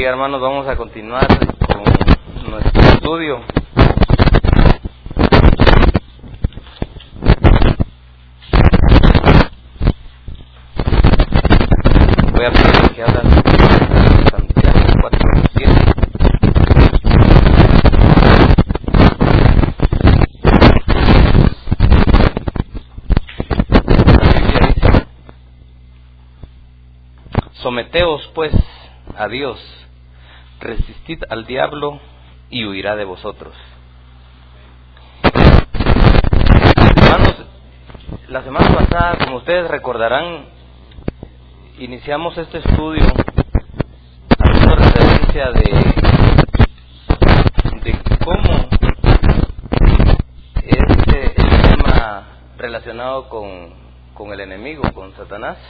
hermanos, vamos a continuar con nuestro estudio. Voy a pedir que abran Santiago 4:7. Someteos pues a Dios, resistid al diablo y huirá de vosotros. Hermanos, la semana pasada, como ustedes recordarán, iniciamos este estudio haciendo referencia de cómo el tema relacionado con el enemigo, con Satanás,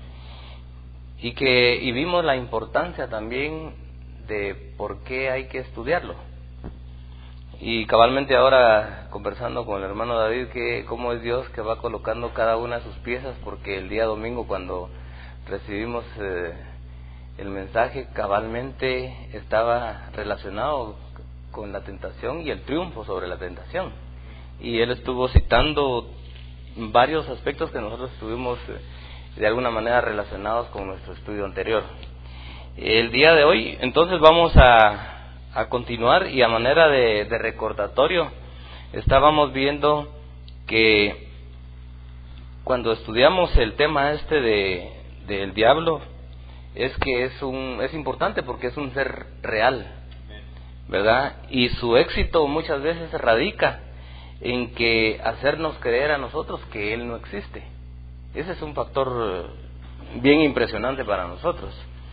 y vimos la importancia también de por qué hay que estudiarlo. Y cabalmente ahora, conversando con el hermano David, que cómo es Dios que va colocando cada una de sus piezas, porque el día domingo cuando recibimos el mensaje, cabalmente estaba relacionado con la tentación y el triunfo sobre la tentación. Y él estuvo citando varios aspectos que nosotros estuvimos de alguna manera relacionados con nuestro estudio anterior. El día de hoy, entonces, vamos a continuar, y a manera de recordatorio, estábamos viendo que cuando estudiamos el tema del diablo, es que es importante porque es un ser real, ¿verdad? Y su éxito muchas veces radica en que hacernos creer a nosotros que él no existe. Ese es un factor bien impresionante para nosotros.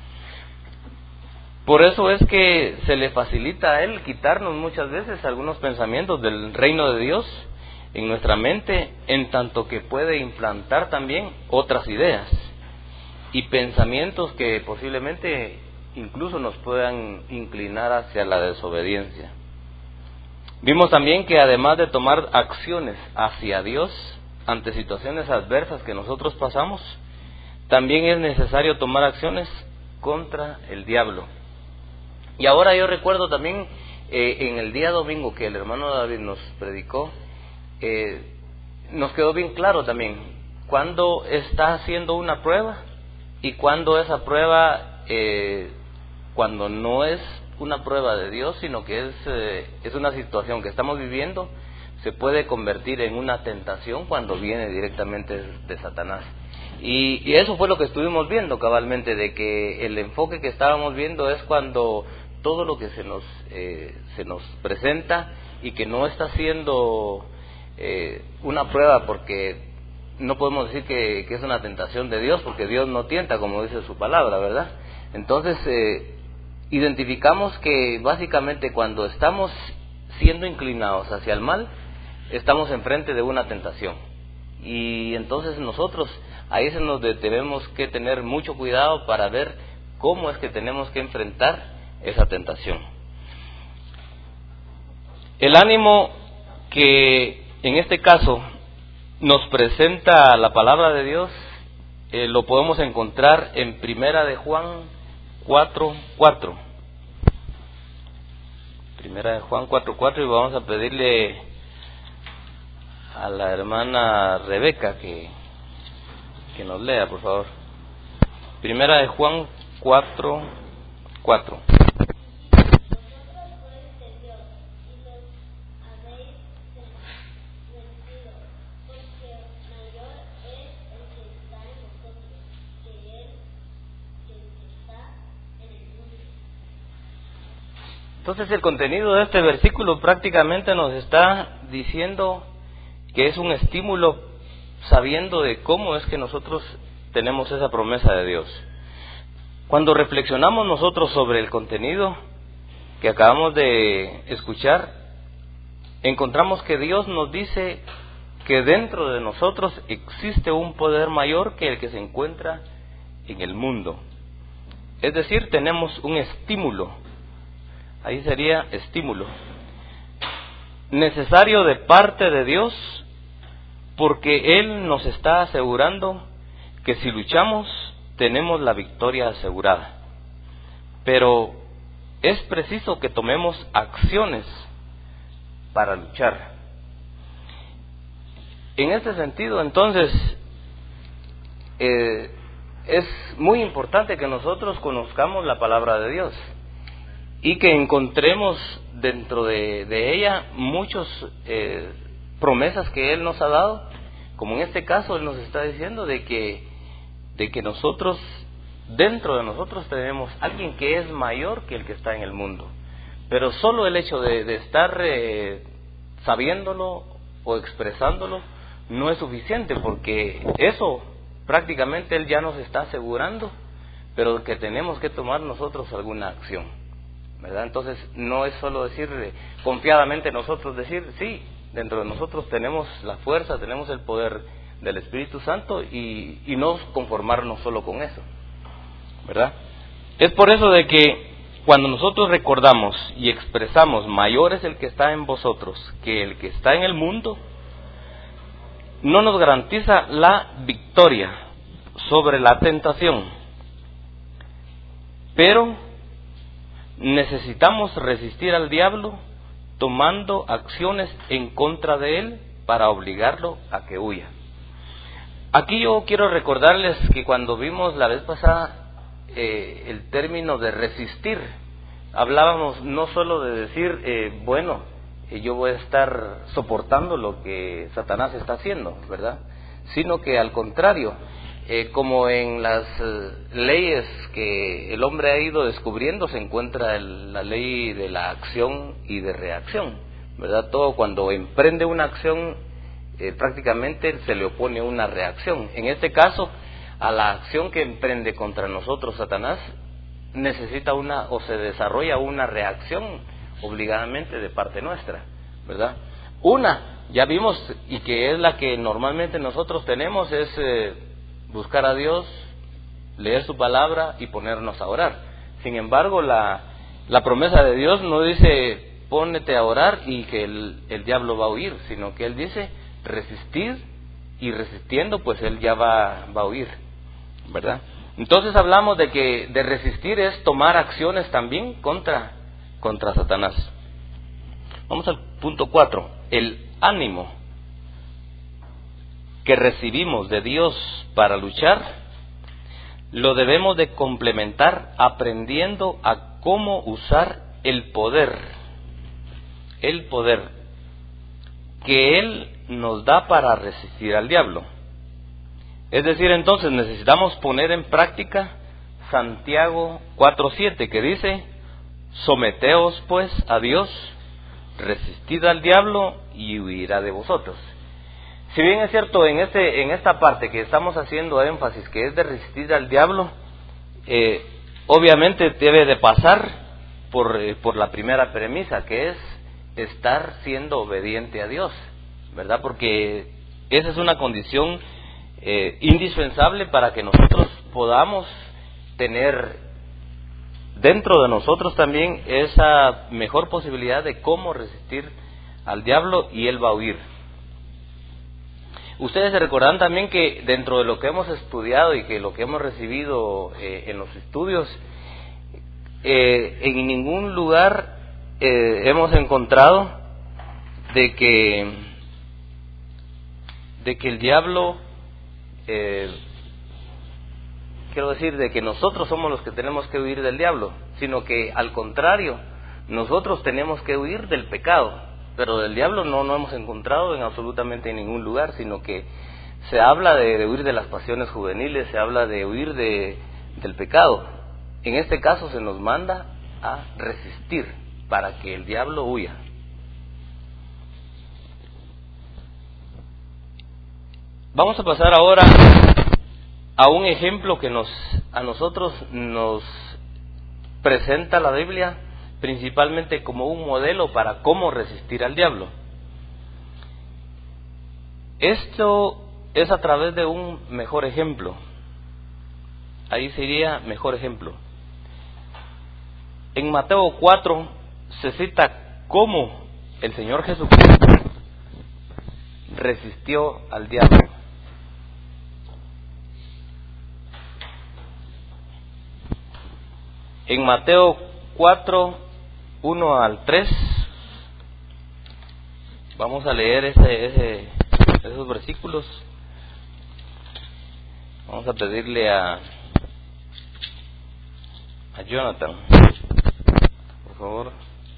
Por eso es que se le facilita a él quitarnos muchas veces algunos pensamientos del reino de Dios en nuestra mente, en tanto que puede implantar también otras ideas y pensamientos que posiblemente incluso nos puedan inclinar hacia la desobediencia. Vimos también que además de tomar acciones hacia Dios ante situaciones adversas que nosotros pasamos, también es necesario tomar acciones contra el diablo. Y ahora yo recuerdo también en el día domingo que el hermano David nos predicó, nos quedó bien claro también cuando está haciendo una prueba y cuando esa prueba, cuando no es una prueba de Dios, sino que es una situación que estamos viviendo, se puede convertir en una tentación cuando viene directamente de Satanás. Y eso fue lo que estuvimos viendo cabalmente, de que el enfoque que estábamos viendo es cuando todo lo que se nos presenta y que no está siendo una prueba, porque no podemos decir que es una tentación de Dios, porque Dios no tienta, como dice su palabra, ¿verdad? Entonces identificamos que básicamente cuando estamos siendo inclinados hacia el mal, estamos enfrente de una tentación. Y entonces nosotros ahí tenemos que tener mucho cuidado para ver cómo es que tenemos que enfrentar esa tentación. El ánimo que en este caso nos presenta la palabra de Dios lo podemos encontrar en Primera de Juan 4:4. Primera de Juan 4:4, y vamos a pedirle a la hermana Rebeca que nos lea, por favor. Primera de Juan 4:4. Entonces el contenido de este versículo prácticamente nos está diciendo que es un estímulo, sabiendo de cómo es que nosotros tenemos esa promesa de Dios. Cuando reflexionamos nosotros sobre el contenido que acabamos de escuchar, encontramos que Dios nos dice que dentro de nosotros existe un poder mayor que el que se encuentra en el mundo. Es decir, tenemos un estímulo, ahí sería estímulo, necesario de parte de Dios, porque Él nos está asegurando que si luchamos tenemos la victoria asegurada. Pero es preciso que tomemos acciones para luchar. En este sentido, entonces, es muy importante que nosotros conozcamos la palabra de Dios y que encontremos dentro de ella muchas promesas que Él nos ha dado, como en este caso Él nos está diciendo de que nosotros, dentro de nosotros tenemos alguien que es mayor que el que está en el mundo, pero solo el hecho de estar sabiéndolo o expresándolo no es suficiente, porque eso prácticamente Él ya nos está asegurando, pero que tenemos que tomar nosotros alguna acción, ¿verdad? Entonces no es solo decir confiadamente nosotros decir, sí, dentro de nosotros tenemos la fuerza, tenemos el poder del Espíritu Santo y no conformarnos solo con eso, ¿verdad? Es por eso de que cuando nosotros recordamos y expresamos mayor es el que está en vosotros que el que está en el mundo, no nos garantiza la victoria sobre la tentación, pero necesitamos resistir al diablo tomando acciones en contra de él para obligarlo a que huya. Aquí yo quiero recordarles que cuando vimos la vez pasada el término de resistir, hablábamos no solo de decir, yo voy a estar soportando lo que Satanás está haciendo, ¿verdad? Sino que al contrario, como en las leyes que el hombre ha ido descubriendo, se encuentra la ley de la acción y de reacción, ¿verdad? Todo cuando emprende una acción, prácticamente se le opone una reacción. En este caso, a la acción que emprende contra nosotros Satanás, necesita se desarrolla una reacción obligadamente de parte nuestra, ¿verdad? Ya vimos, y que es la que normalmente nosotros tenemos, es buscar a Dios, leer su palabra y ponernos a orar. Sin embargo, la promesa de Dios no dice pónete a orar y que el diablo va a huir, sino que Él dice resistir, y resistiendo pues Él ya va a huir, ¿verdad? Entonces hablamos de que de resistir es tomar acciones también contra Satanás. Vamos al punto 4, el ánimo que recibimos de Dios para luchar, lo debemos de complementar aprendiendo a cómo usar el poder que Él nos da para resistir al diablo. Es decir, entonces necesitamos poner en práctica Santiago 4:7, que dice: someteos pues a Dios, resistid al diablo y huirá de vosotros. Si bien es cierto, en esta parte que estamos haciendo énfasis, que es de resistir al diablo, obviamente debe de pasar por la primera premisa, que es estar siendo obediente a Dios, ¿verdad? Porque esa es una condición indispensable para que nosotros podamos tener dentro de nosotros también esa mejor posibilidad de cómo resistir al diablo y él va a huir. Ustedes se recordarán también que dentro de lo que hemos estudiado y que lo que hemos recibido en los estudios, en ningún lugar hemos encontrado de que el diablo, quiero decir, de que nosotros somos los que tenemos que huir del diablo, sino que al contrario, nosotros tenemos que huir del pecado. Pero del diablo no hemos encontrado en absolutamente ningún lugar, sino que se habla de huir de las pasiones juveniles, se habla de huir del pecado. En este caso se nos manda a resistir para que el diablo huya. Vamos a pasar ahora a un ejemplo que a nosotros nos presenta la Biblia, principalmente como un modelo para cómo resistir al diablo. Esto es a través de un mejor ejemplo. Ahí sería mejor ejemplo. En Mateo 4 se cita cómo el Señor Jesucristo resistió al diablo. En Mateo 4, 1 al 3. Vamos a leer esos versículos. Vamos a pedirle a Jonathan, por favor.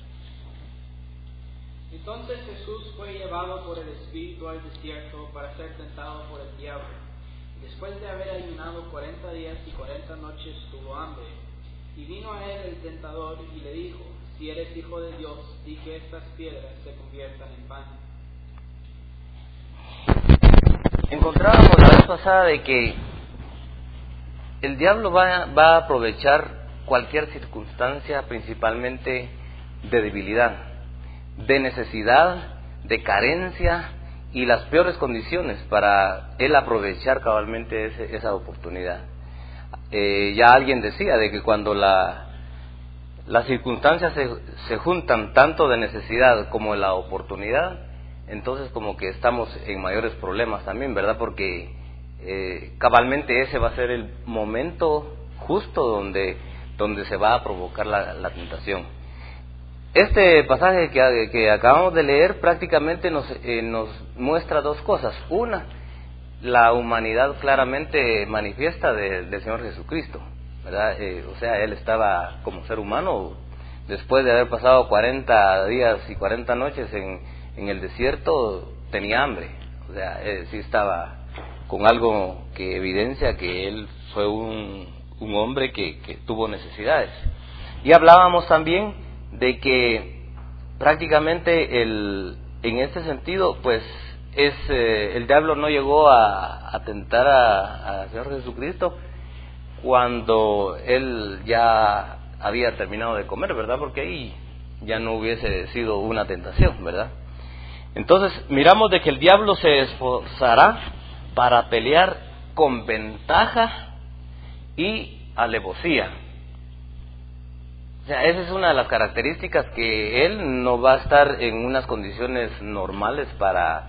Entonces Jesús fue llevado por el Espíritu al desierto para ser tentado por el diablo. Después de haber ayunado 40 días y 40 noches tuvo hambre. Y vino a él el tentador y le dijo: si eres hijo de Dios, di que estas piedras se conviertan en pan. Encontrábamos la vez pasada de que el diablo va a aprovechar cualquier circunstancia, principalmente de debilidad, de necesidad, de carencia y las peores condiciones para él aprovechar cabalmente esa oportunidad. Ya alguien decía de que cuando las circunstancias se juntan tanto de necesidad como de la oportunidad, entonces como que estamos en mayores problemas también, ¿verdad? Porque cabalmente ese va a ser el momento justo donde se va a provocar la tentación. Este pasaje que acabamos de leer prácticamente nos muestra dos cosas. Una, la humanidad claramente manifiesta del Señor Jesucristo, ¿verdad? O sea, Él estaba como ser humano, después de haber pasado 40 días y 40 noches en el desierto, tenía hambre. O sea, sí estaba con algo que evidencia que Él fue un hombre que tuvo necesidades. Y hablábamos también de que prácticamente en este sentido, pues el diablo no llegó a tentar al Señor Jesucristo cuando Él ya había terminado de comer, ¿verdad? Porque ahí ya no hubiese sido una tentación, ¿verdad? Entonces miramos de que el diablo se esforzará para pelear con ventaja y alevosía. O sea, esa es una de las características, que él no va a estar en unas condiciones normales para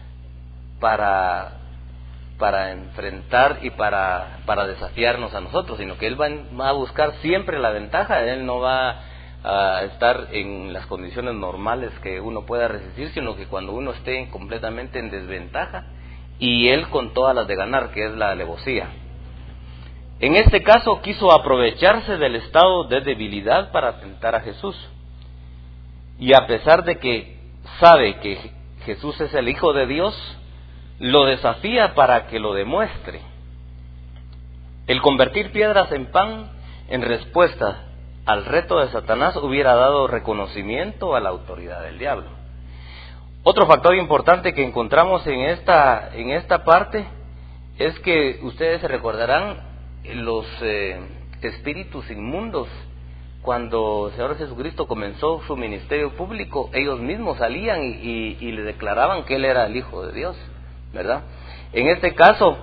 enfrentar y para desafiarnos a nosotros, sino que él va a buscar siempre la ventaja. Él no va a estar en las condiciones normales que uno pueda resistir, sino que cuando uno esté completamente en desventaja, y él con todas las de ganar, que es la alevosía. En este caso quiso aprovecharse del estado de debilidad para tentar a Jesús. Y a pesar de que sabe que Jesús es el Hijo de Dios, lo desafía para que lo demuestre. El convertir piedras en pan, en respuesta al reto de Satanás, hubiera dado reconocimiento a la autoridad del diablo. Otro factor importante que encontramos en esta parte es que ustedes se recordarán los espíritus inmundos. Cuando el Señor Jesucristo comenzó su ministerio público, ellos mismos salían y le declaraban que Él era el Hijo de Dios, ¿verdad? En este caso,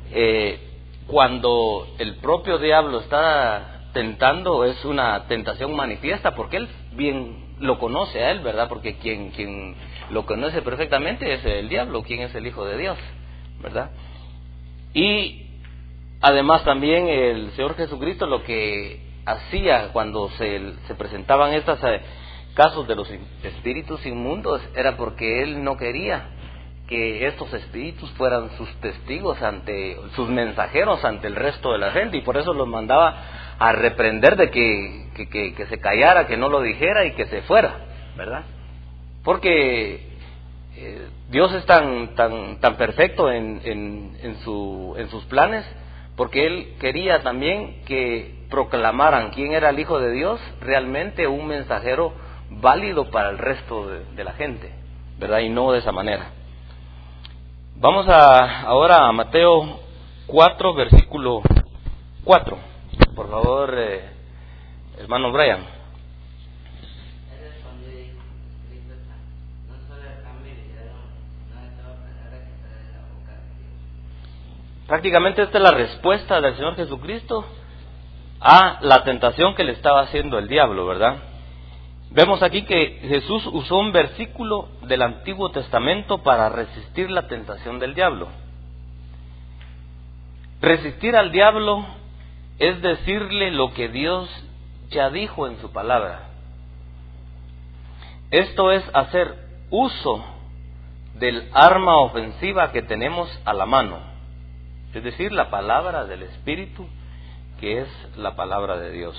cuando el propio diablo está tentando, es una tentación manifiesta, porque Él bien lo conoce a Él, ¿verdad? Porque quien lo conoce perfectamente es el diablo, quien es el Hijo de Dios, ¿verdad? Y además también el Señor Jesucristo lo que hacía cuando se presentaban estos casos de los espíritus inmundos era porque Él no quería que estos espíritus fueran sus testigos, sus mensajeros ante el resto de la gente, y por eso los mandaba a reprender de que se callara, que no lo dijera y que se fuera, ¿verdad? Porque Dios es tan perfecto en sus planes, porque Él quería también que proclamaran quién era el Hijo de Dios, realmente un mensajero válido para el resto de la gente, ¿verdad? Y no de esa manera. Vamos ahora a Mateo 4, versículo 4. Por favor, hermano Brian. Prácticamente esta es la respuesta del Señor Jesucristo a la tentación que le estaba haciendo el diablo, ¿verdad? Vemos aquí que Jesús usó un versículo del Antiguo Testamento para resistir la tentación del diablo. Resistir al diablo es decirle lo que Dios ya dijo en su palabra. Esto es hacer uso del arma ofensiva que tenemos a la mano, es decir, la palabra del Espíritu, que es la palabra de Dios.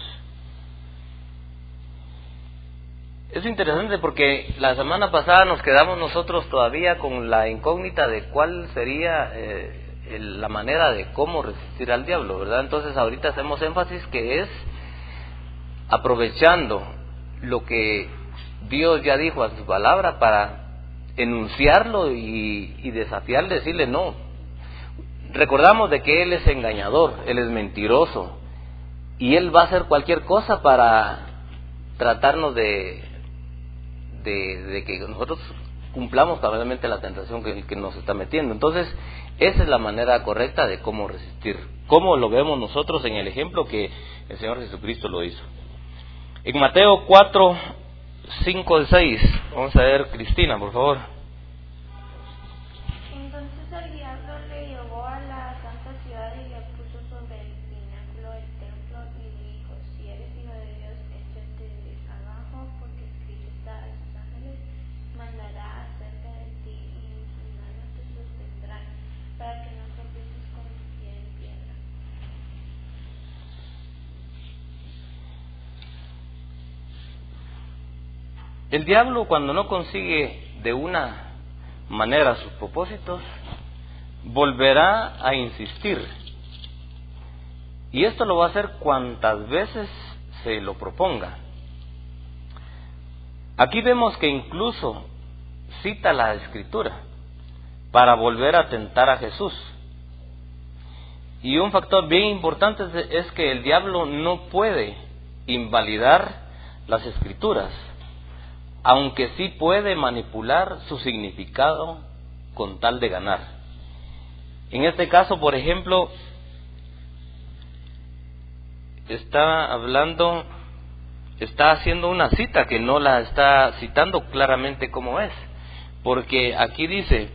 Es interesante porque la semana pasada nos quedamos nosotros todavía con la incógnita de cuál sería la manera de cómo resistir al diablo, ¿verdad? Entonces ahorita hacemos énfasis que es aprovechando lo que Dios ya dijo en su palabra para enunciarlo y desafiarle, decirle no. Recordamos de que Él es engañador, Él es mentiroso y Él va a hacer cualquier cosa para tratarnos de que nosotros cumplamos cabalmente la tentación que nos está metiendo. Entonces, esa es la manera correcta de cómo resistir, como lo vemos nosotros en el ejemplo que el Señor Jesucristo lo hizo. En Mateo 4, 5 al 6, vamos a ver, Cristina, por favor. Entonces el diablo le llevó a la santa ciudad y le puso sobre el pináculo del templo y le dijo: si eres hijo de Dios, échate abajo, porque escrito está: a sus ángeles mandará acerca de ti y en sus manos te sostendrán, para que no tropieces con tu pie en piedra. El diablo, cuando no consigue de una manera sus propósitos, volverá a insistir. Y esto lo va a hacer cuantas veces se lo proponga. Aquí vemos que incluso cita la Escritura para volver a tentar a Jesús. Y un factor bien importante es que el diablo no puede invalidar las Escrituras, aunque sí puede manipular su significado con tal de ganar. En este caso, por ejemplo, está haciendo una cita que no la está citando claramente como es, porque aquí dice: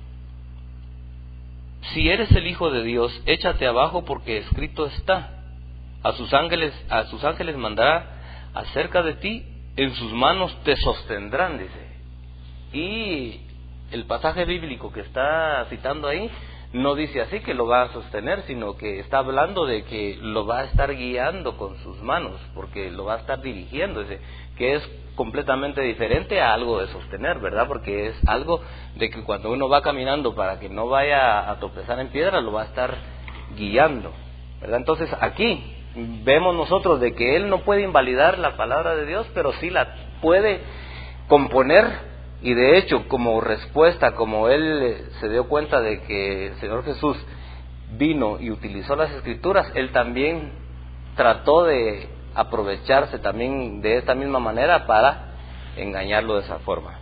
si eres el Hijo de Dios, échate abajo, porque escrito está: a sus ángeles mandará acerca de ti, en sus manos te sostendrán, dice. Y el pasaje bíblico que está citando ahí no dice así que lo va a sostener, sino que está hablando de que lo va a estar guiando con sus manos, porque lo va a estar dirigiendo, dice, que es completamente diferente a algo de sostener, ¿verdad? Porque es algo de que cuando uno va caminando para que no vaya a tropezar en piedra, lo va a estar guiando, ¿verdad? Entonces aquí vemos nosotros de que Él no puede invalidar la palabra de Dios, pero sí la puede componer. Y de hecho, como respuesta, como Él se dio cuenta de que el Señor Jesús vino y utilizó las Escrituras, Él también trató de aprovecharse también de esta misma manera para engañarlo de esa forma.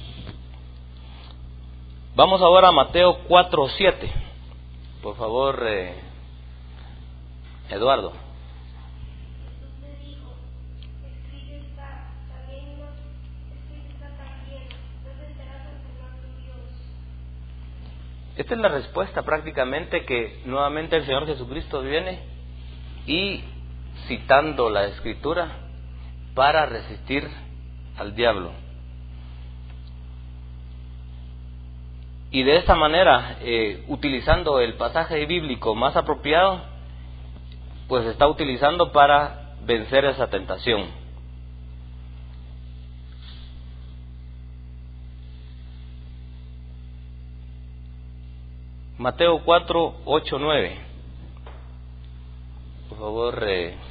Vamos ahora a Mateo 4:7. Por favor, Eduardo. Esta es la respuesta prácticamente que nuevamente el Señor Jesucristo viene y citando la Escritura para resistir al diablo. Y de esta manera, utilizando el pasaje bíblico más apropiado, pues está utilizando para vencer esa tentación. Mateo 4, 8, 9. Por favor,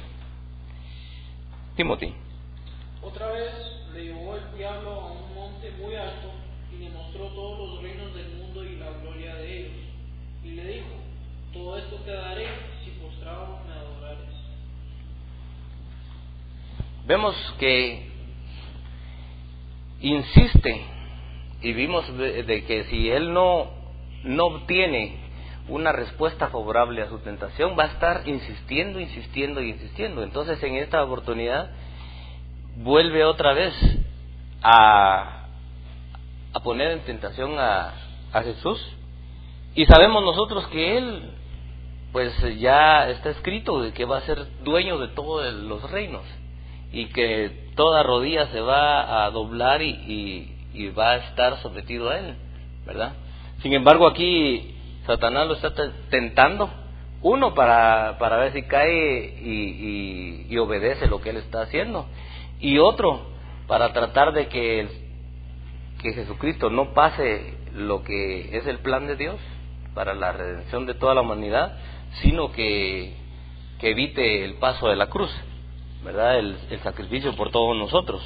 Timothy. Otra vez le llevó el diablo a un monte muy alto y le mostró todos los reinos del mundo y la gloria de ellos. Y le dijo: todo esto te daré si postrado me adorares. Vemos que insiste, y vimos de que si él no obtiene una respuesta favorable a su tentación, va a estar insistiendo. Entonces, en esta oportunidad vuelve otra vez a poner en tentación a Jesús. Y sabemos nosotros que Él, pues ya está escrito de que va a ser dueño de todos los reinos. y que toda rodilla se va a doblar y va a estar sometido a él, ¿verdad? Sin embargo, aquí Satanás lo está tentando, uno para ver si cae y obedece lo que él está haciendo, y otro para tratar de que Jesucristo no pase lo que es el plan de Dios para la redención de toda la humanidad, sino que evite el paso de la cruz, ¿verdad? El sacrificio por todos nosotros.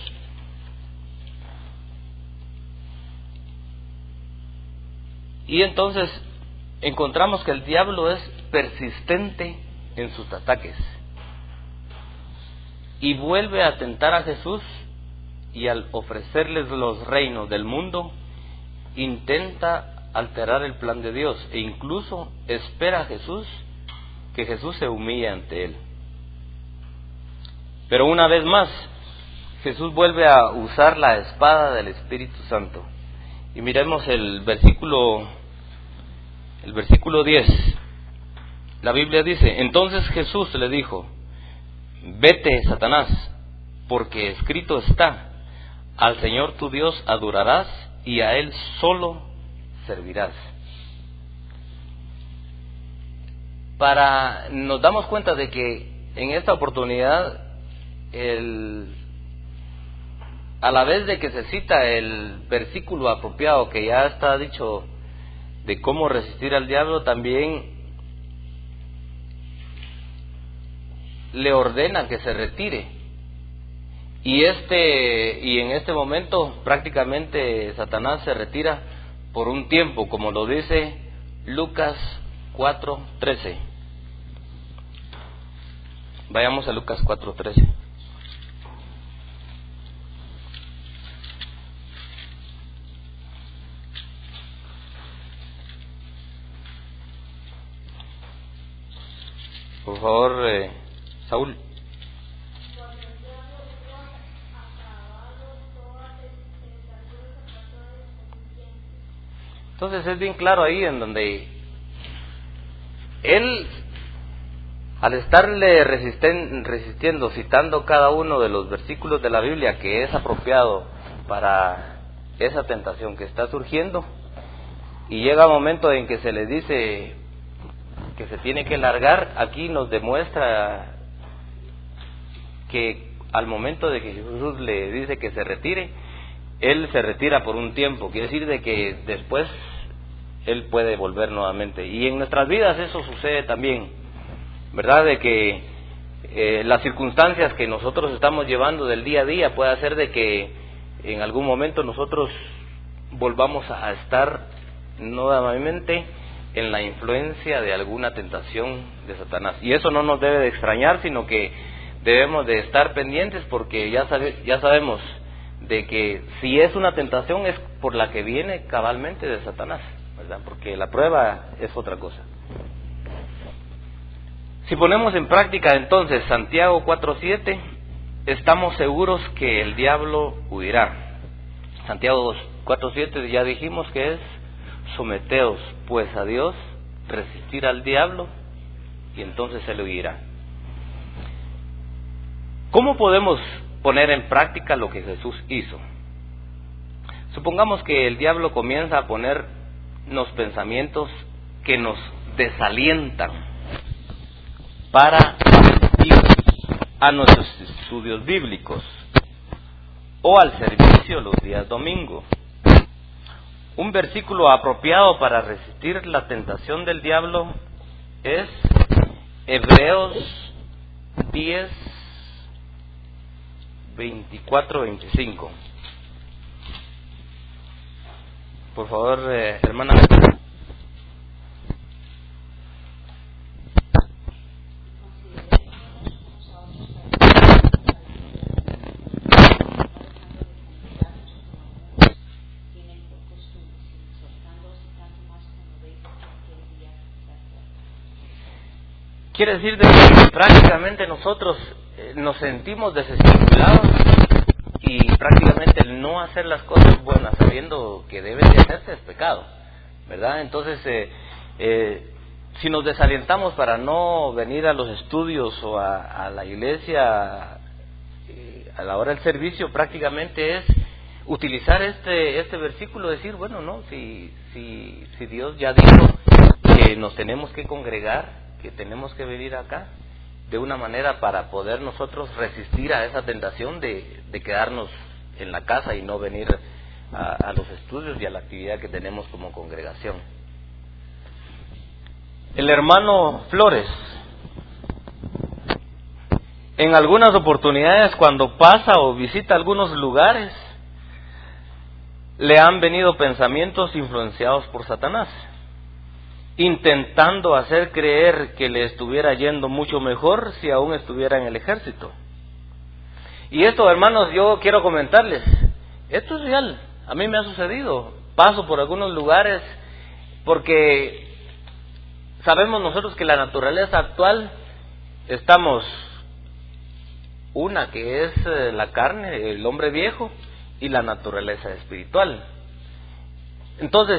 Y entonces encontramos que el diablo es persistente en sus ataques y vuelve a tentar a Jesús, y al ofrecerles los reinos del mundo intenta alterar el plan de Dios, e incluso espera a Jesús que Jesús se humille ante él. Pero una vez más Jesús vuelve a usar la espada del Espíritu Santo, y miremos el versículo 10. La Biblia dice: entonces Jesús le dijo: vete, Satanás, porque escrito está, al Señor tu Dios adorarás y a Él solo servirás. Nos damos cuenta de que en esta oportunidad, a la vez de que se cita el versículo apropiado que ya está dicho de cómo resistir al diablo, también le ordena que se retire. Y en este momento prácticamente Satanás se retira por un tiempo, como lo dice Lucas 4:13. Vayamos a Lucas 4:13. Por favor, Saúl. Entonces es bien claro ahí en donde él, al estarle resistiendo, citando cada uno de los versículos de la Biblia que es apropiado para esa tentación que está surgiendo, y llega un momento en que se le dice que se tiene que largar, aquí nos demuestra que al momento de que Jesús le dice que se retire, él se retira por un tiempo. Quiere decir de que después él puede volver nuevamente. Y en nuestras vidas eso sucede también, ¿verdad? De que las circunstancias que nosotros estamos llevando del día a día puede hacer de que en algún momento nosotros volvamos a estar nuevamente en la influencia de alguna tentación de Satanás. Y eso no nos debe de extrañar, sino que debemos de estar pendientes, porque ya sabemos de que si es una tentación es por la que viene cabalmente de Satanás, ¿verdad? Porque la prueba es otra cosa. Si ponemos en práctica entonces Santiago 4:7, estamos seguros que el diablo huirá. Santiago 4:7 ya dijimos que es: someteos pues a Dios, resistir al diablo, y entonces él huirá. ¿Cómo podemos poner en práctica lo que Jesús hizo? Supongamos que el diablo comienza a ponernos pensamientos que nos desalientan para asistir a nuestros estudios bíblicos o al servicio los días domingo. Un versículo apropiado para resistir la tentación del diablo es Hebreos 10, 24-25. Por favor, hermana. Quiere decir de que prácticamente nosotros nos sentimos desestimulados, y prácticamente el no hacer las cosas buenas sabiendo que deben de hacerse es pecado, ¿verdad? Entonces, si nos desalentamos para no venir a los estudios o a la iglesia a la hora del servicio prácticamente es utilizar este versículo, decir, bueno, no, si Dios ya dijo que nos tenemos que congregar, que tenemos que venir acá de una manera para poder nosotros resistir a esa tentación de quedarnos en la casa y no venir a los estudios y a la actividad que tenemos como congregación. El hermano Flores, en algunas oportunidades cuando pasa o visita algunos lugares, le han venido pensamientos influenciados por Satanás, intentando hacer creer que le estuviera yendo mucho mejor si aún estuviera en el ejército. Y esto, hermanos, yo quiero comentarles, esto es real, a mí me ha sucedido, paso por algunos lugares porque sabemos nosotros que la naturaleza actual, estamos, una que es la carne, el hombre viejo, y la naturaleza espiritual. Entonces,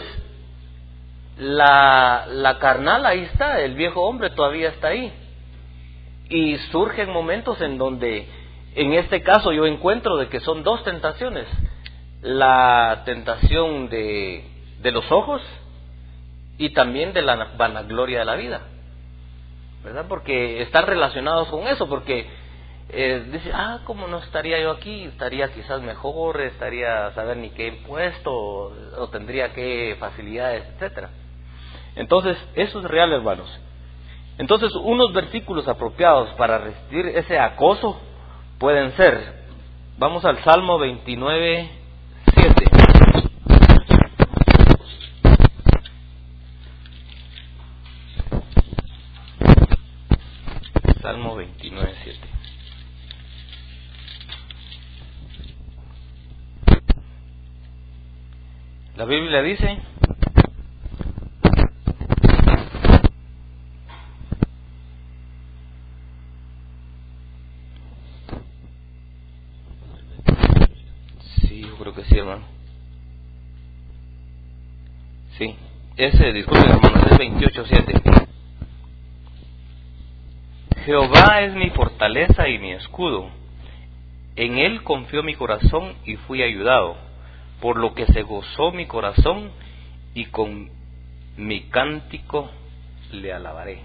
la carnal ahí está, el viejo hombre todavía está ahí. Y surgen momentos en donde, en este caso yo encuentro de que son dos tentaciones. La tentación de los ojos y también de la vanagloria de la vida, ¿verdad? Porque están relacionados con eso, porque dice, ¿cómo no estaría yo aquí? Estaría quizás mejor, estaría saber ni qué impuesto, o tendría qué facilidades, etcétera. Entonces, eso es real, hermanos. Entonces, unos versículos apropiados para resistir ese acoso pueden ser, vamos al Salmo 29, 7. Salmo 29, 7. La Biblia dice, sí, yo creo que sí, hermano. Sí, disculpen, hermano, es 28:7. Jehová es mi fortaleza y mi escudo. En él confió mi corazón y fui ayudado, por lo que se gozó mi corazón y con mi cántico le alabaré.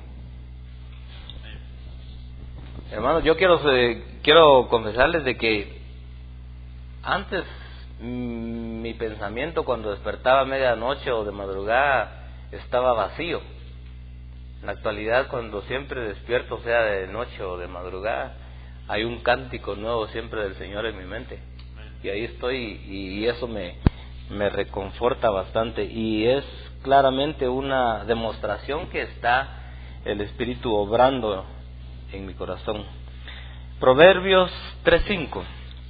Hermanos, yo quiero confesarles de que antes mi pensamiento cuando despertaba a medianoche o de madrugada estaba vacío. En la actualidad, cuando siempre despierto, sea de noche o de madrugada, hay un cántico nuevo siempre del Señor en mi mente. Y ahí estoy, y eso me reconforta bastante. Y es claramente una demostración que está el Espíritu obrando en mi corazón. Proverbios 3:5.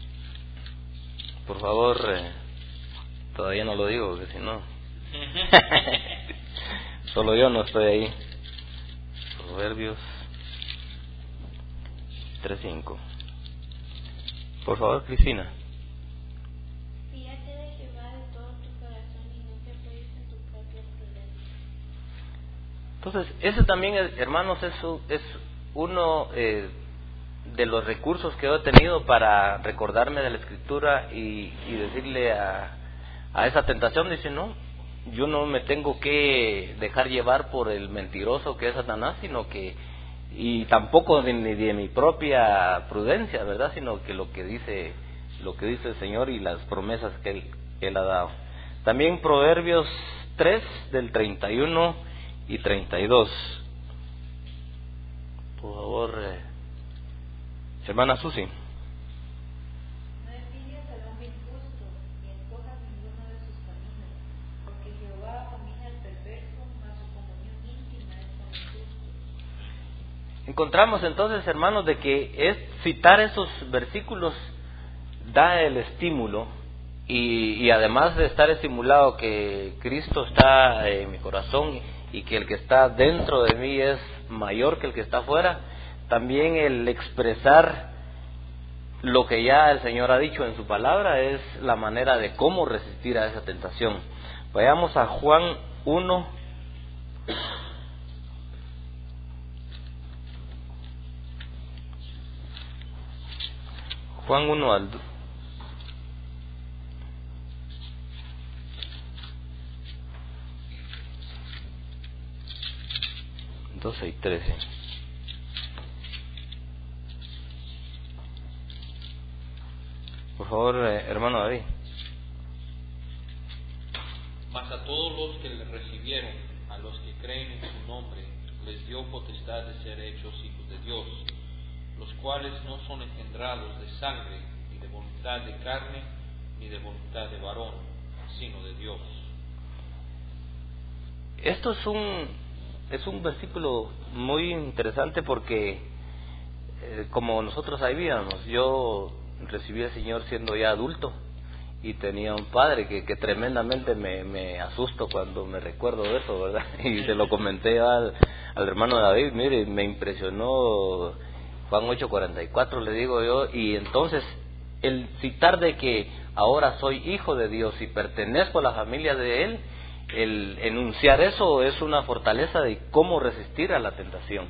Por favor, todavía no lo digo, porque si no, solo yo no estoy ahí. Proverbios 3:5. Por favor, Cristina. Fíjate de Jehová de todo tu corazón y no te apoyes en tu propia prudencia. Entonces, ese también, hermanos, es uno de los recursos que he tenido para recordarme de la Escritura y decirle a esa tentación, dice, no, yo no me tengo que dejar llevar por el mentiroso que es Satanás, sino que, y tampoco ni de mi propia prudencia, ¿verdad? Sino que lo que dice el Señor y las promesas que Él ha dado. También Proverbios 3 del 31 y 32. Por favor, hermana Susi. No envidies al hombre injusto, ni escojas ninguno de sus caminos, porque Jehová abomina al perverso, mas su comunión íntima es con el justo. Encontramos entonces, hermanos, de que citar esos versículos da el estímulo y además de estar estimulado que Cristo está en mi corazón y que el que está dentro de mí es mayor que el que está afuera, también el expresar lo que ya el Señor ha dicho en su palabra es la manera de cómo resistir a esa tentación. Vayamos a Juan 1. Juan 1 al 12 y 13. Por favor, hermano David. Mas a todos los que le recibieron, a los que creen en su nombre, les dio potestad de ser hechos hijos de Dios, los cuales no son engendrados de sangre, ni de voluntad de carne, ni de voluntad de varón, sino de Dios. Esto es un versículo muy interesante porque como nosotros sabíamos, yo recibí al Señor siendo ya adulto y tenía un padre que tremendamente me asusto cuando me recuerdo de eso, ¿verdad? Y se lo comenté al hermano David, mire, me impresionó Juan 8:44, le digo yo, y entonces el citar de que ahora soy hijo de Dios y pertenezco a la familia de Él, el enunciar eso es una fortaleza de cómo resistir a la tentación.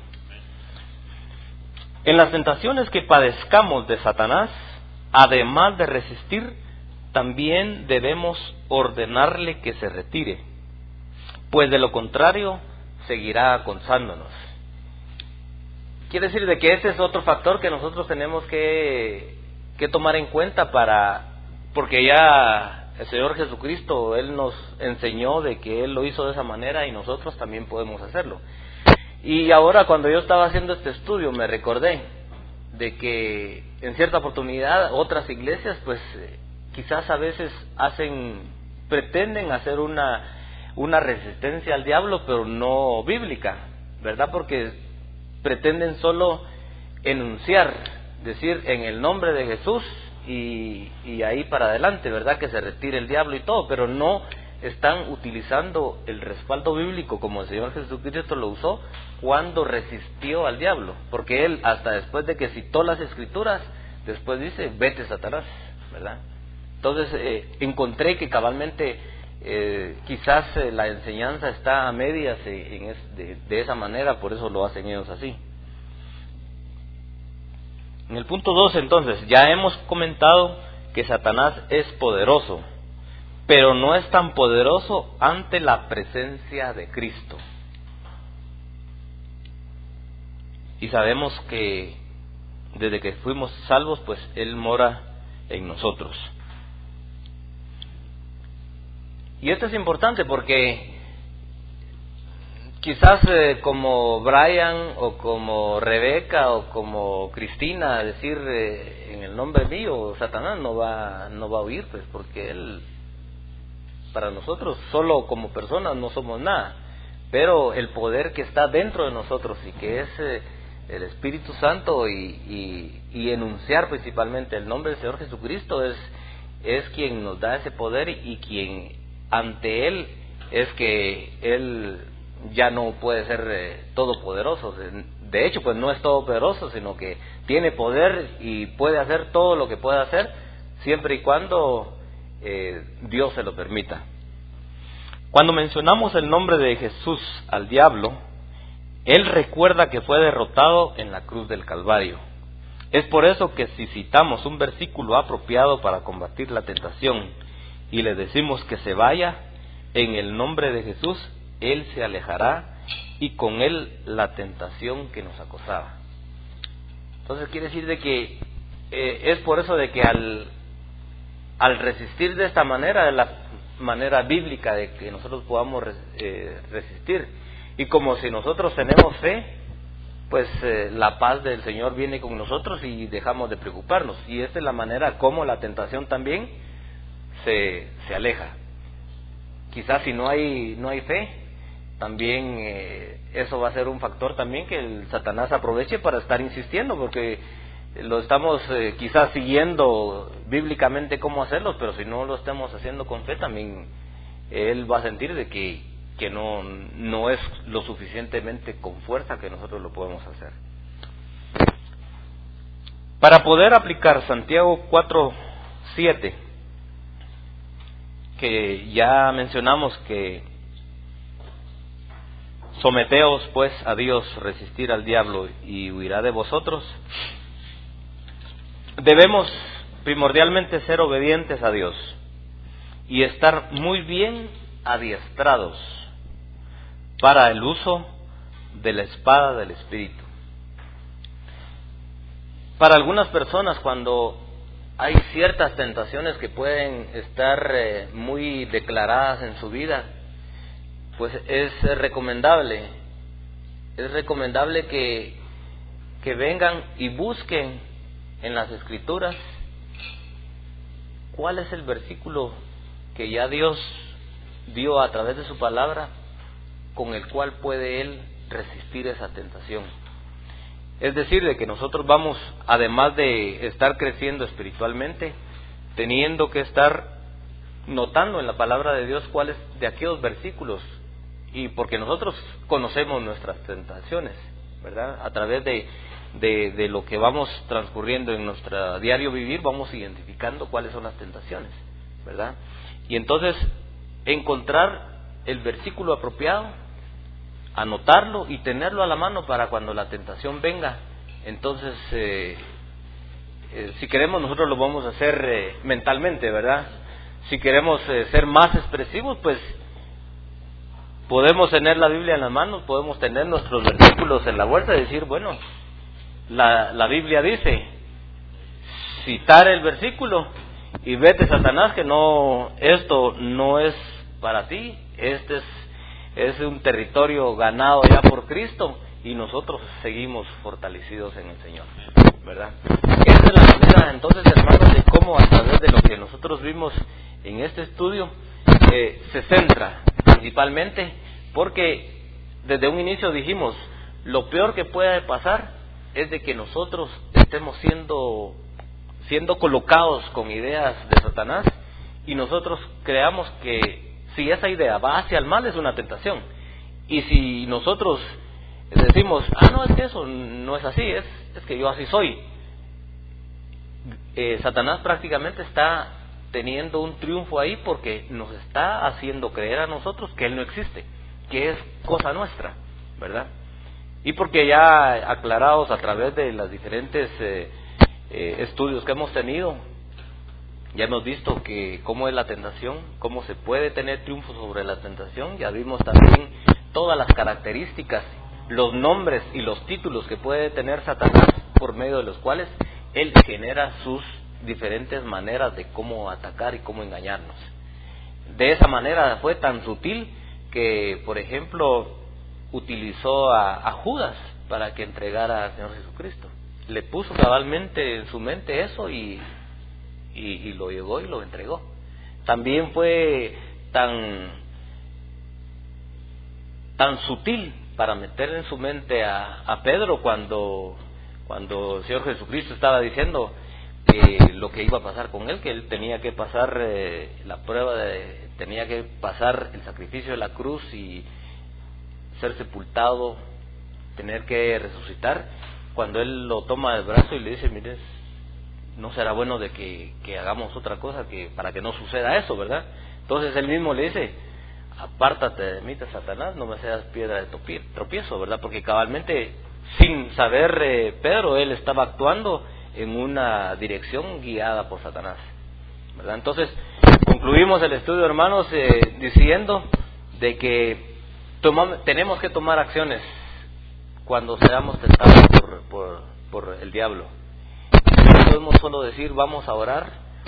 En las tentaciones que padezcamos de Satanás, además de resistir, también debemos ordenarle que se retire, pues de lo contrario seguirá acosándonos. Quiere decir de que ese es otro factor que nosotros tenemos que tomar en cuenta porque ya el Señor Jesucristo, Él nos enseñó de que Él lo hizo de esa manera y nosotros también podemos hacerlo. Y ahora cuando yo estaba haciendo este estudio me recordé de que en cierta oportunidad otras iglesias pues quizás a veces pretenden hacer una resistencia al diablo, pero no bíblica, ¿verdad? Porque pretenden solo enunciar, decir en el nombre de Jesús y ahí para adelante, ¿verdad? Que se retire el diablo y todo, pero no están utilizando el respaldo bíblico como el Señor Jesucristo lo usó cuando resistió al diablo, porque Él hasta después de que citó las Escrituras, después dice, vete Satanás, ¿verdad? Entonces encontré que cabalmente quizás la enseñanza está a medias de esa manera, por eso lo hacen ellos así. En el punto 2 entonces, ya hemos comentado que Satanás es poderoso, pero no es tan poderoso ante la presencia de Cristo. Y sabemos que desde que fuimos salvos, pues Él mora en nosotros. Y esto es importante porque quizás como Brian o como Rebeca o como Cristina decir en el nombre mío, Satanás no va a huir, pues porque él, para nosotros solo como personas no somos nada, pero el poder que está dentro de nosotros y que es el Espíritu Santo y enunciar principalmente el nombre del Señor Jesucristo es quien nos da ese poder y quien ante Él es que Él ya no puede ser todopoderoso. De hecho, pues no es todopoderoso, sino que tiene poder y puede hacer todo lo que pueda hacer, siempre y cuando Dios se lo permita. Cuando mencionamos el nombre de Jesús al diablo, Él recuerda que fue derrotado en la cruz del Calvario. Es por eso que si citamos un versículo apropiado para combatir la tentación y le decimos que se vaya, en el nombre de Jesús, Él se alejará y con Él la tentación que nos acosaba. Entonces quiere decir de que es por eso de que al resistir de esta manera, de la manera bíblica de que nosotros podamos resistir, y como si nosotros tenemos fe, pues la paz del Señor viene con nosotros y dejamos de preocuparnos, y esta es la manera como la tentación también se aleja. Quizás si no hay fe, también eso va a ser un factor también que el Satanás aproveche para estar insistiendo, porque lo estamos quizás siguiendo bíblicamente cómo hacerlo, pero si no lo estamos haciendo con fe, también él va a sentir de que no es lo suficientemente con fuerza que nosotros lo podemos hacer. Para poder aplicar Santiago 4:7, que ya mencionamos que someteos pues a Dios, resistir al diablo y huirá de vosotros. debemos primordialmente ser obedientes a Dios y estar muy bien adiestrados para el uso de la espada del Espíritu. Para algunas personas, cuando hay ciertas tentaciones que pueden estar muy declaradas en su vida, pues es recomendable que vengan y busquen en las Escrituras cuál es el versículo que ya Dios dio a través de su palabra con el cual puede Él resistir esa tentación. Es decir, de que nosotros vamos, además de estar creciendo espiritualmente, teniendo que estar notando en la palabra de Dios cuáles de aquellos versículos, y porque nosotros conocemos nuestras tentaciones, ¿verdad? A través de lo que vamos transcurriendo en nuestro diario vivir, vamos identificando cuáles son las tentaciones, ¿verdad? Y entonces encontrar el versículo apropiado, anotarlo y tenerlo a la mano para cuando la tentación venga. Entonces, si queremos, nosotros lo vamos a hacer mentalmente, ¿verdad? Si queremos ser más expresivos, pues podemos tener la Biblia en las manos, podemos tener nuestros versículos en la bolsa y decir, bueno, la Biblia dice, citar el versículo y vete, Satanás, que no, esto no es para ti, este es un territorio ganado ya por Cristo y nosotros seguimos fortalecidos en el Señor, ¿verdad? Esa es la manera, entonces, hermanos, de cómo a través de lo que nosotros vimos en este estudio se centra principalmente, porque desde un inicio dijimos, lo peor que puede pasar es de que nosotros estemos siendo colocados con ideas de Satanás y nosotros creamos que si esa idea va hacia el mal es una tentación, y si nosotros decimos, no, es que eso no es así, es que yo así soy, Satanás prácticamente está teniendo un triunfo ahí porque nos está haciendo creer a nosotros que Él no existe, que es cosa nuestra, ¿verdad? Y porque ya aclarados a través de las diferentes estudios que hemos tenido, ya hemos visto que cómo es la tentación, cómo se puede tener triunfo sobre la tentación. Ya vimos también todas las características, los nombres y los títulos que puede tener Satanás, por medio de los cuales él genera sus diferentes maneras de cómo atacar y cómo engañarnos. De esa manera fue tan sutil que, por ejemplo, utilizó a Judas para que entregara al Señor Jesucristo. Le puso cabalmente en su mente eso y lo llegó y lo entregó. También fue tan sutil para meter en su mente a Pedro cuando el Señor Jesucristo estaba diciendo que lo que iba a pasar con él, que él tenía que pasar la prueba, tenía que pasar el sacrificio de la cruz y ser sepultado, tener que resucitar. Cuando él lo toma del brazo y le dice, mire, no será bueno de que hagamos otra cosa para que no suceda eso, ¿verdad? Entonces él mismo le dice, apártate de mí, Satanás, no me seas piedra de tropiezo, ¿verdad? Porque cabalmente, sin saber Pedro, él estaba actuando en una dirección guiada por Satanás, ¿verdad? Entonces concluimos el estudio, hermanos, diciendo de que tenemos que tomar acciones cuando seamos tentados por el diablo. No podemos solo decir vamos a orar,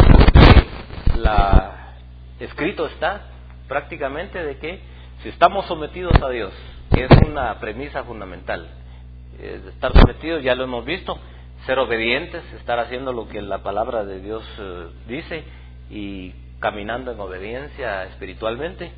porque escrito está prácticamente de que si estamos sometidos a Dios, que es una premisa fundamental, estar sometidos, ya lo hemos visto, ser obedientes, estar haciendo lo que la palabra de Dios dice y caminando en obediencia espiritualmente,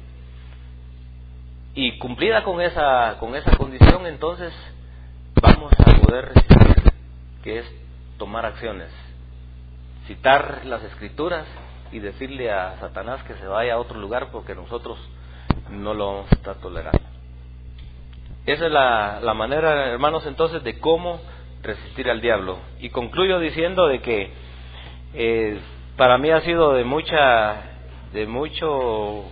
y cumplida con esa condición, entonces vamos a poder resistir, que es tomar acciones, citar las Escrituras y decirle a Satanás que se vaya a otro lugar porque nosotros no lo vamos a estar tolerando. Esa es la manera, hermanos, entonces, de cómo resistir al diablo. Y concluyo diciendo de que para mí ha sido de mucho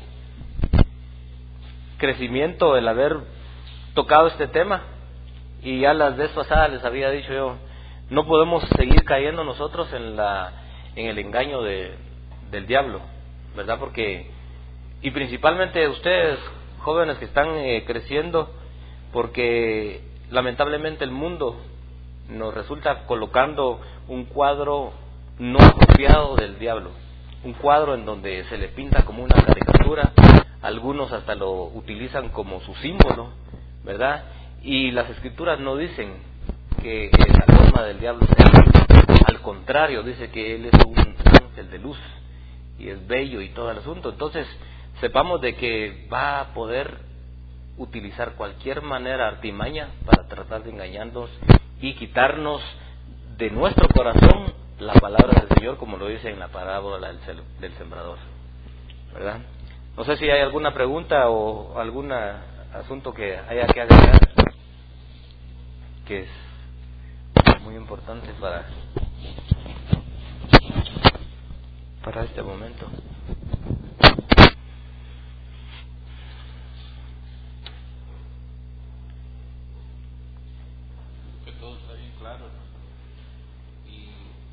crecimiento el haber tocado este tema, y ya las veces pasadas les había dicho yo, no podemos seguir cayendo nosotros en el engaño del diablo, ¿verdad? Y principalmente ustedes, jóvenes que están creciendo, porque lamentablemente el mundo nos resulta colocando un cuadro no apropiado del diablo, un cuadro en donde se le pinta como una caricatura, algunos hasta lo utilizan como su símbolo, ¿verdad? Y las escrituras no dicen que la forma del diablo sea luz, al contrario, dice que él es un ángel de luz y es bello y todo el asunto. Entonces sepamos de que va a poder utilizar cualquier manera, artimaña, para tratar de engañarnos y quitarnos de nuestro corazón la palabra del Señor, como lo dice en la parábola del sembrador, ¿verdad? No sé si hay alguna pregunta o algún asunto que haya que agregar, que es muy importante para este momento. Que todo está bien claro, ¿no? Y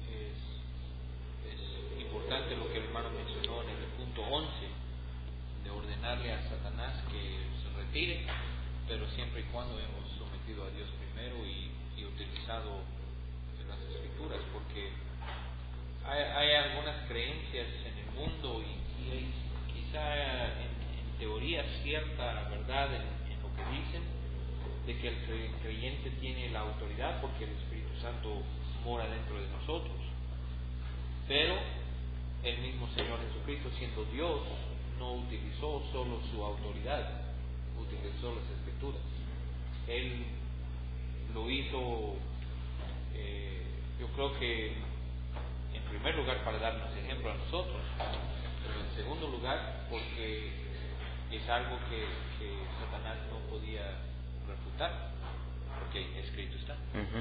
es importante lo que el hermano mencionó en el punto 11, de ordenarle a Satanás que se retire, pero siempre y cuando hemos sometido a Dios primero y utilizado las escrituras, porque hay algunas creencias en el mundo y hay quizá en teoría cierta verdad en lo que dicen, de que el creyente tiene la autoridad porque el Espíritu Santo mora dentro de nosotros, pero el mismo Señor Jesucristo, siendo Dios, no utilizó solo su autoridad, utilizó las escrituras. Él lo hizo, yo creo que en primer lugar para darnos ejemplo a nosotros, pero en segundo lugar porque es algo que Satanás no podía refutar, porque escrito está.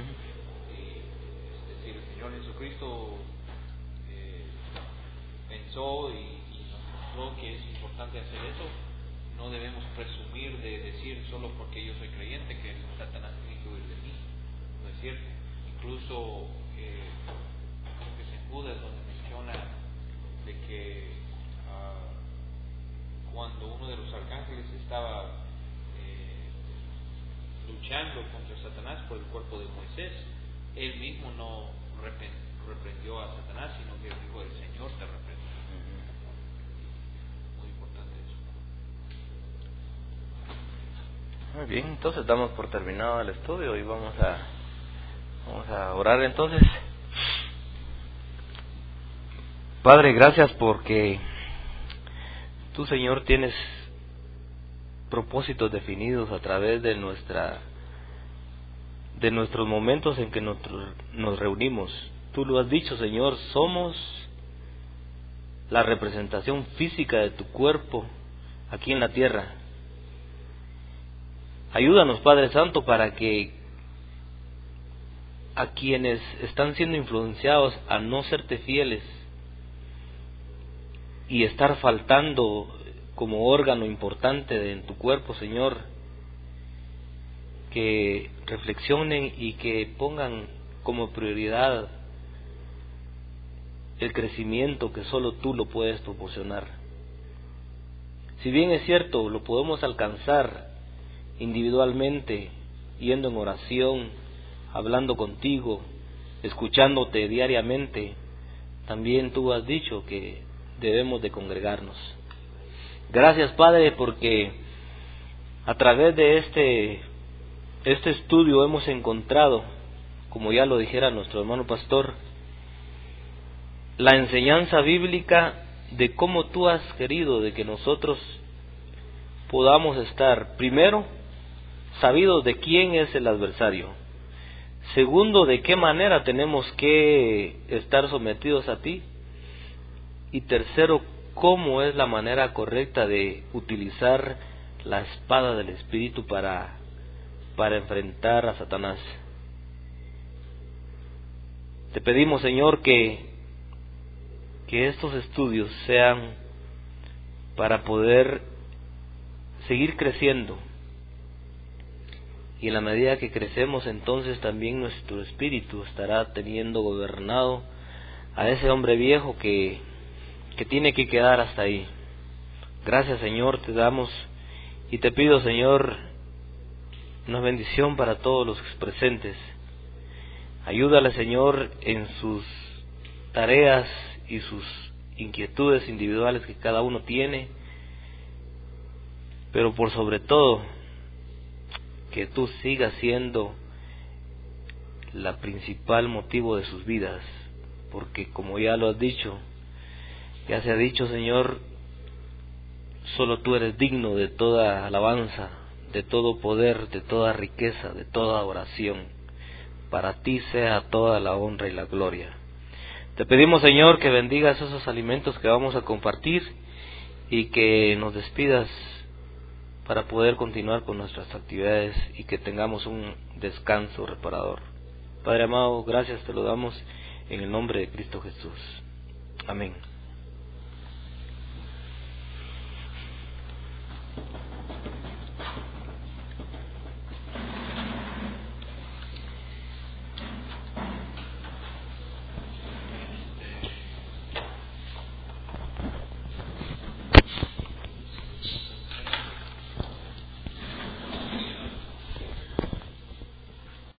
Es decir, el Señor Jesucristo pensó y nos mostró que es importante hacer eso. No debemos presumir de decir solo porque yo soy creyente que Satanás tiene que huir de mí. No es cierto. Incluso creo que es en Judas donde menciona de que cuando uno de los arcángeles estaba luchando contra Satanás por el cuerpo de Moisés, él mismo no reprendió a Satanás, sino que dijo: el Señor te reprende. Muy importante eso. Muy bien, entonces damos por terminado el estudio y vamos a orar entonces. Padre, gracias porque tú, Señor, tienes propósitos definidos a través de nuestros momentos en que nos reunimos. Tú lo has dicho, Señor, somos la representación física de tu cuerpo aquí en la tierra. Ayúdanos, Padre Santo, para que a quienes están siendo influenciados a no serte fieles y estar faltando como órgano importante en tu cuerpo, Señor, que reflexionen y que pongan como prioridad el crecimiento que solo tú lo puedes proporcionar. Si bien es cierto, lo podemos alcanzar individualmente, yendo en oración, hablando contigo, escuchándote diariamente, también tú has dicho que debemos de congregarnos. Gracias, Padre, porque a través de este estudio hemos encontrado, como ya lo dijera nuestro hermano pastor, la enseñanza bíblica de cómo tú has querido de que nosotros podamos estar, primero, sabidos de quién es el adversario; segundo, de qué manera tenemos que estar sometidos a ti; y tercero, cómo es la manera correcta de utilizar la espada del Espíritu para enfrentar a Satanás. Te pedimos, Señor, que estos estudios sean para poder seguir creciendo y en la medida que crecemos, entonces también nuestro espíritu estará teniendo gobernado a ese hombre viejo que tiene que quedar hasta ahí. Gracias, Señor, te damos y te pido, Señor, una bendición para todos los presentes. Ayúdale, Señor, en sus tareas y sus inquietudes individuales que cada uno tiene, pero por sobre todo, que tú sigas siendo la principal motivo de sus vidas, porque como ya lo has dicho, ya se ha dicho, Señor, solo tú eres digno de toda alabanza, de todo poder, de toda riqueza, de toda oración. Para ti sea toda la honra y la gloria. Te pedimos, Señor, que bendigas esos alimentos que vamos a compartir y que nos despidas para poder continuar con nuestras actividades y que tengamos un descanso reparador. Padre amado, gracias te lo damos en el nombre de Cristo Jesús. Amén.